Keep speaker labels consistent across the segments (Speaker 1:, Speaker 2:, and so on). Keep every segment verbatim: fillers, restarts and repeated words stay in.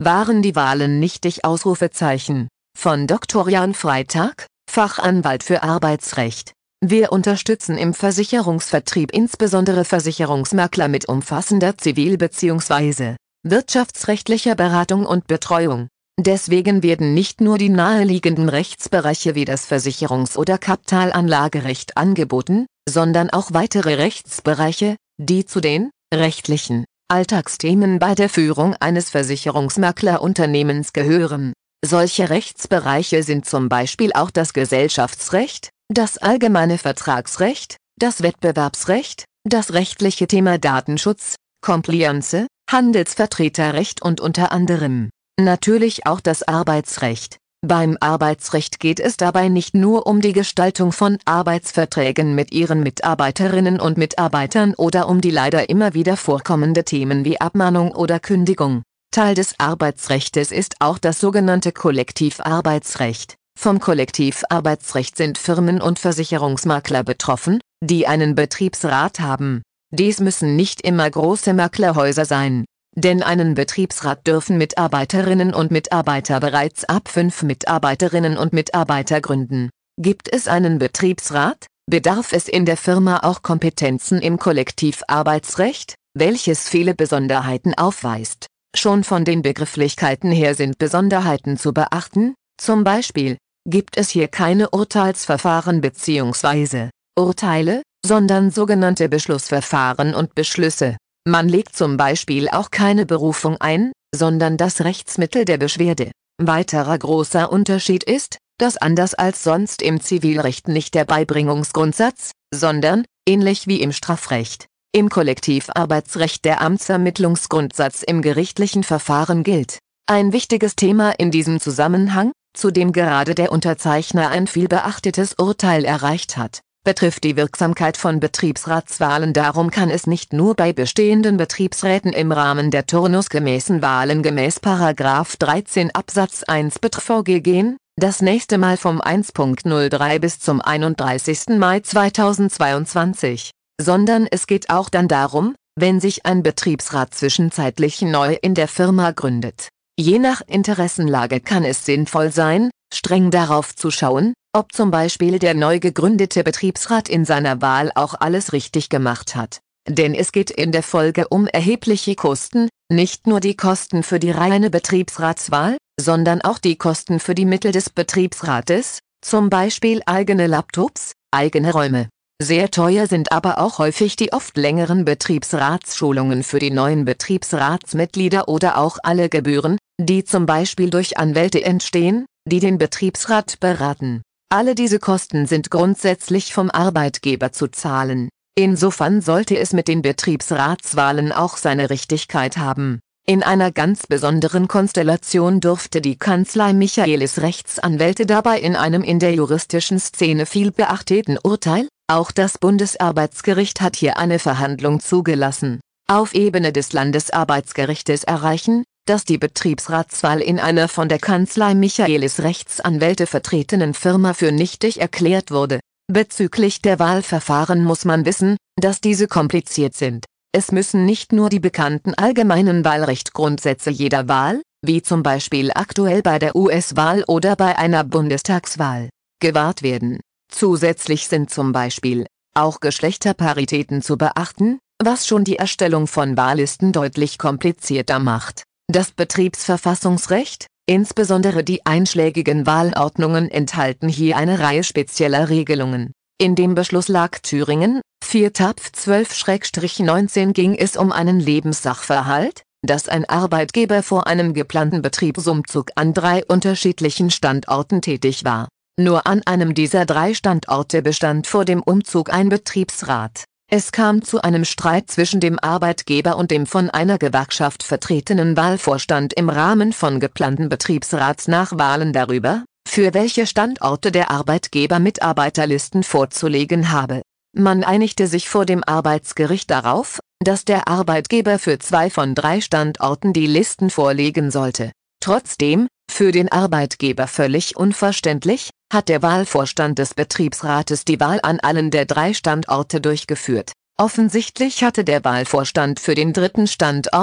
Speaker 1: Waren die Wahlen nichtig? Ausrufezeichen. Von Doktor Jan Freitag, Fachanwalt für Arbeitsrecht. Wir unterstützen im Versicherungsvertrieb insbesondere Versicherungsmakler mit umfassender zivil- bzw. wirtschaftsrechtlicher Beratung und Betreuung. Deswegen werden nicht nur die naheliegenden Rechtsbereiche wie das Versicherungs- oder Kapitalanlagerecht angeboten, sondern auch weitere Rechtsbereiche, die zu den rechtlichen Alltagsthemen bei der Führung eines Versicherungsmaklerunternehmens gehören. Solche Rechtsbereiche sind zum Beispiel auch das Gesellschaftsrecht, das allgemeine Vertragsrecht, das Wettbewerbsrecht, das rechtliche Thema Datenschutz, Compliance, Handelsvertreterrecht und unter anderem natürlich auch das Arbeitsrecht. Beim Arbeitsrecht geht es dabei nicht nur um die Gestaltung von Arbeitsverträgen mit ihren Mitarbeiterinnen und Mitarbeitern oder um die leider immer wieder vorkommende Themen wie Abmahnung oder Kündigung. Teil des Arbeitsrechtes ist auch das sogenannte Kollektivarbeitsrecht. Vom Kollektivarbeitsrecht sind Firmen und Versicherungsmakler betroffen, die einen Betriebsrat haben. Dies müssen nicht immer große Maklerhäuser sein, denn einen Betriebsrat dürfen Mitarbeiterinnen und Mitarbeiter bereits ab fünf Mitarbeiterinnen und Mitarbeiter gründen. Gibt es einen Betriebsrat, bedarf es in der Firma auch Kompetenzen im Kollektivarbeitsrecht, welches viele Besonderheiten aufweist. Schon von den Begrifflichkeiten her sind Besonderheiten zu beachten, zum Beispiel gibt es hier keine Urteilsverfahren bzw. Urteile, sondern sogenannte Beschlussverfahren und Beschlüsse. Man legt zum Beispiel auch keine Berufung ein, sondern das Rechtsmittel der Beschwerde. Weiterer großer Unterschied ist, dass anders als sonst im Zivilrecht nicht der Beibringungsgrundsatz, sondern, ähnlich wie im Strafrecht, im Kollektivarbeitsrecht der Amtsermittlungsgrundsatz im gerichtlichen Verfahren gilt. Ein wichtiges Thema in diesem Zusammenhang, zu dem gerade der Unterzeichner ein vielbeachtetes Urteil erreicht hat, betrifft die Wirksamkeit von Betriebsratswahlen. Darum kann es nicht nur bei bestehenden Betriebsräten im Rahmen der turnusgemäßen Wahlen gemäß Paragraph dreizehn Absatz eins B T R V G gehen, das nächste Mal vom erster Punkt null drei bis zum einunddreißigsten Mai zweitausendzweiundzwanzig, sondern es geht auch dann darum, wenn sich ein Betriebsrat zwischenzeitlich neu in der Firma gründet. Je nach Interessenlage kann es sinnvoll sein, streng darauf zu schauen, ob zum Beispiel der neu gegründete Betriebsrat in seiner Wahl auch alles richtig gemacht hat. Denn es geht in der Folge um erhebliche Kosten, nicht nur die Kosten für die reine Betriebsratswahl, sondern auch die Kosten für die Mittel des Betriebsrates, zum Beispiel eigene Laptops, eigene Räume. Sehr teuer sind aber auch häufig die oft längeren Betriebsratsschulungen für die neuen Betriebsratsmitglieder oder auch alle Gebühren, die zum Beispiel durch Anwälte entstehen, die den Betriebsrat beraten. Alle diese Kosten sind grundsätzlich vom Arbeitgeber zu zahlen. Insofern sollte es mit den Betriebsratswahlen auch seine Richtigkeit haben. In einer ganz besonderen Konstellation durfte die Kanzlei Michaelis Rechtsanwälte dabei in einem in der juristischen Szene viel beachteten Urteil, auch das Bundesarbeitsgericht hat hier eine Verhandlung zugelassen, auf Ebene des Landesarbeitsgerichtes erreichen, dass die Betriebsratswahl in einer von der Kanzlei Michaelis Rechtsanwälte vertretenen Firma für nichtig erklärt wurde. Bezüglich der Wahlverfahren muss man wissen, dass diese kompliziert sind. Es müssen nicht nur die bekannten allgemeinen Wahlrechtgrundsätze jeder Wahl, wie zum Beispiel aktuell bei der U S-Wahl oder bei einer Bundestagswahl, gewahrt werden. Zusätzlich sind zum Beispiel auch Geschlechterparitäten zu beachten, was schon die Erstellung von Wahllisten deutlich komplizierter macht. Das Betriebsverfassungsrecht, insbesondere die einschlägigen Wahlordnungen enthalten hier eine Reihe spezieller Regelungen. In dem Beschlusslag Thüringen, vier Tapf zwölf neunzehn ging es um einen Lebenssachverhalt, dass ein Arbeitgeber vor einem geplanten Betriebsumzug an drei unterschiedlichen Standorten tätig war. Nur an einem dieser drei Standorte bestand vor dem Umzug ein Betriebsrat. Es kam zu einem Streit zwischen dem Arbeitgeber und dem von einer Gewerkschaft vertretenen Wahlvorstand im Rahmen von geplanten Betriebsratsnachwahlen darüber, für welche Standorte der Arbeitgeber Mitarbeiterlisten vorzulegen habe. Man einigte sich vor dem Arbeitsgericht darauf, dass der Arbeitgeber für zwei von drei Standorten die Listen vorlegen sollte. Trotzdem, für den Arbeitgeber völlig unverständlich, hat der Wahlvorstand des Betriebsrates die Wahl an allen der drei Standorte durchgeführt. Offensichtlich hatte der Wahlvorstand für den dritten Standort,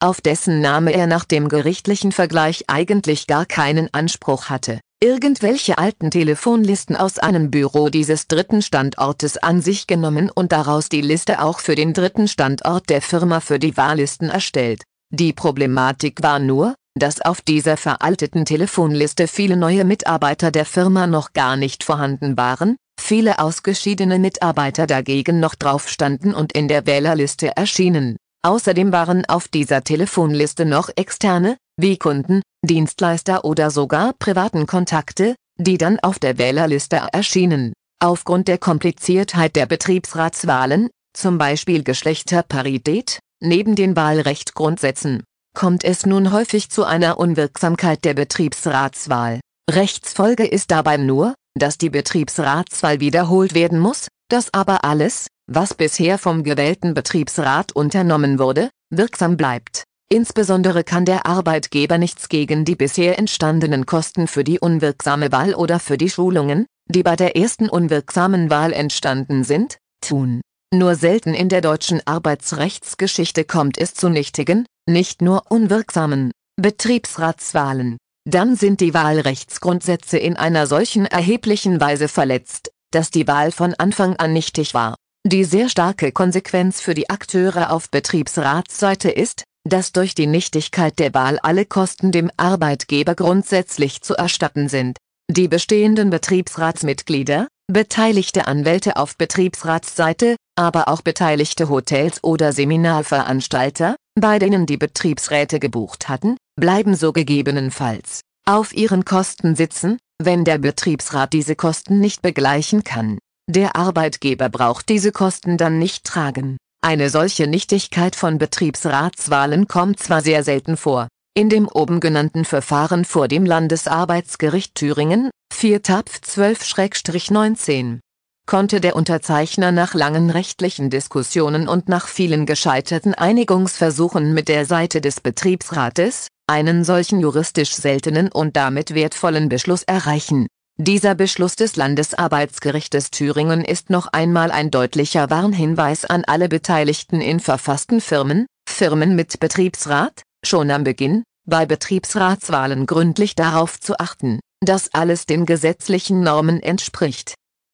Speaker 1: auf dessen Name er nach dem gerichtlichen Vergleich eigentlich gar keinen Anspruch hatte, irgendwelche alten Telefonlisten aus einem Büro dieses dritten Standortes an sich genommen und daraus die Liste auch für den dritten Standort der Firma für die Wahllisten erstellt. Die Problematik war nur, dass auf dieser veralteten Telefonliste viele neue Mitarbeiter der Firma noch gar nicht vorhanden waren, viele ausgeschiedene Mitarbeiter dagegen noch drauf standen und in der Wählerliste erschienen. Außerdem waren auf dieser Telefonliste noch externe, wie Kunden, Dienstleister oder sogar privaten Kontakte, die dann auf der Wählerliste erschienen. Aufgrund der Kompliziertheit der Betriebsratswahlen, zum Beispiel Geschlechterparität, neben den Wahlrechtsgrundsätzen, kommt es nun häufig zu einer Unwirksamkeit der Betriebsratswahl. Rechtsfolge ist dabei nur, dass die Betriebsratswahl wiederholt werden muss, dass aber alles, was bisher vom gewählten Betriebsrat unternommen wurde, wirksam bleibt. Insbesondere kann der Arbeitgeber nichts gegen die bisher entstandenen Kosten für die unwirksame Wahl oder für die Schulungen, die bei der ersten unwirksamen Wahl entstanden sind, tun. Nur selten in der deutschen Arbeitsrechtsgeschichte kommt es zu nichtigen, nicht nur unwirksamen, Betriebsratswahlen. Dann sind die Wahlrechtsgrundsätze in einer solchen erheblichen Weise verletzt, dass die Wahl von Anfang an nichtig war. Die sehr starke Konsequenz für die Akteure auf Betriebsratsseite ist, dass durch die Nichtigkeit der Wahl alle Kosten dem Arbeitgeber grundsätzlich zu erstatten sind. Die bestehenden Betriebsratsmitglieder, beteiligte Anwälte auf Betriebsratsseite, aber auch beteiligte Hotels oder Seminarveranstalter, bei denen die Betriebsräte gebucht hatten, bleiben so gegebenenfalls auf ihren Kosten sitzen, wenn der Betriebsrat diese Kosten nicht begleichen kann. Der Arbeitgeber braucht diese Kosten dann nicht tragen. Eine solche Nichtigkeit von Betriebsratswahlen kommt zwar sehr selten vor. In dem oben genannten Verfahren vor dem Landesarbeitsgericht Thüringen, vier Tapf zwölf neunzehn, konnte der Unterzeichner nach langen rechtlichen Diskussionen und nach vielen gescheiterten Einigungsversuchen mit der Seite des Betriebsrates einen solchen juristisch seltenen und damit wertvollen Beschluss erreichen. Dieser Beschluss des Landesarbeitsgerichtes Thüringen ist noch einmal ein deutlicher Warnhinweis an alle Beteiligten in verfassten Firmen, Firmen mit Betriebsrat, schon am Beginn, bei Betriebsratswahlen gründlich darauf zu achten, dass alles den gesetzlichen Normen entspricht.